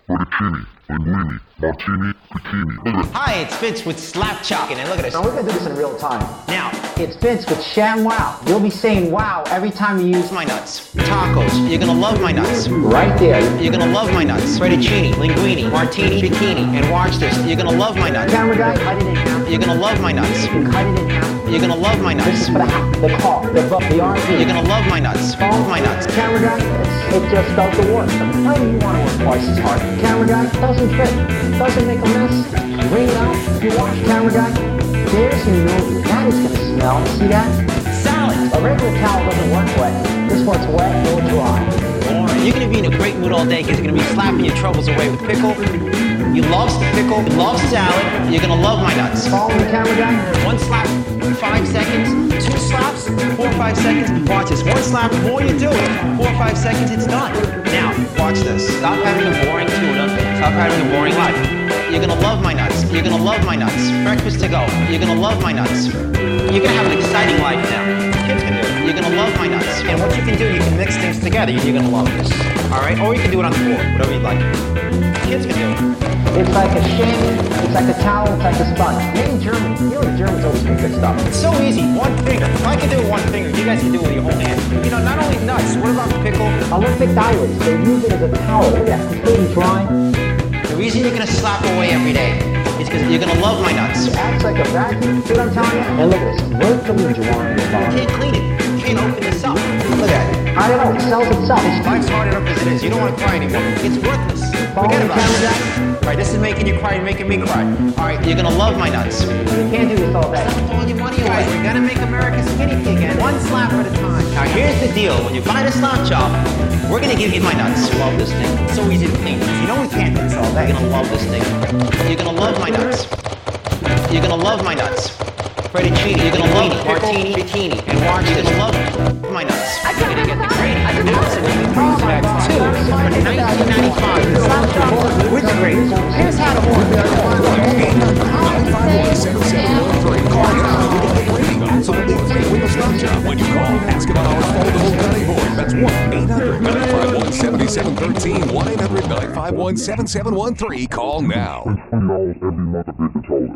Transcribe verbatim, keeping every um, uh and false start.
fettuccine, linguine, martini, zucchini. Hi, it's Vince with Slap Chicken, and look at this. Now we're gonna do this in real time. Now, It's Vince with Sham Wow. You'll be saying wow every time you use my nuts. Tacos, you're gonna love my nuts. right there. You're gonna love my nuts. Fettuccine, linguine, martini, bikini, and watch this. You're gonna love my nuts. Camera guy, cut it in half. You're gonna love my nuts. Cut it in half. You're gonna love my This nuts. is for the hat, the car, the book, the R V. You're gonna love my nuts. Love my nuts. Camera guy, it's, it just felt the work. How do you want to work twice as hard? Camera guy, doesn't fit. Doesn't make a mess. Bring it out. You watch, camera guy. There's your mildew. That is gonna smell. See that? Salad. A regular towel doesn't work wet. This one's wet or dry. You're gonna be in a great mood all day because you're gonna be slapping your troubles away with pickle. You love the pickle. You love salad. You're gonna love my nuts. Follow the camera guy. One slap, five seconds. Two slaps, four or five seconds. Watch this. One slap, the more you do it, four or five seconds, it's done. Now, watch this. Stop having a boring tuna. Stop having a boring life. You're gonna love my nuts. You're gonna love my nuts. Breakfast to go. You're gonna love my nuts. You're gonna have an exciting life now. Kids can do it. You're gonna love my nuts. And what you can do, you can mix things together. You're gonna love this. All right? Or you can do it on the floor, whatever you'd like. Kids can do it. It's like a shaving, it's like a towel, it's like a sponge. Made in Germany. You know the Germans always make good stuff. It's so easy. One finger. If I can do it with one finger, you guys can do it with your whole hand. You know, not only nuts. What about pickle? Olympic divers, they use it as a towel. Look at that, completely dry. The reason you're gonna slap away every day is because you're gonna love my nuts. It acts like a vacuum. See what I'm telling you? And look at this, virtually dry in the You bottom. can't clean it. You can't open this up. Look at it. I don't know, it sells itself. It's Life's hard enough as it is. You don't want to cry anymore. It's worthless. Follow Forget the about camera it. guy. All right, this is making you cry. You're making me cry. All right, you're gonna love my nuts. You can't do this all day. Stop all your money away. We're gonna make America skinny again. One slap at a time. Now here's the deal. When you buy the slap chop, we're gonna give you my nuts. Love this thing. It's so easy to clean. You know we can't do this all day. You're gonna love this thing. You're gonna love my nuts. You're gonna love my nuts. Fettuccine. You're gonna love martini, bikini, and watch this. You're gonna love my nuts. You're gonna get the great absolutely three stacks two for nineteen ninety-five. With the great. Here's how to order. Absolutely free with the Slap Chop. When you call, ask about our foldable cutting board. That's one eight hundred nine five one seven seven one three. one eight hundred nine five one seven seven one three. Call now. twenty dollars every month of Big Control.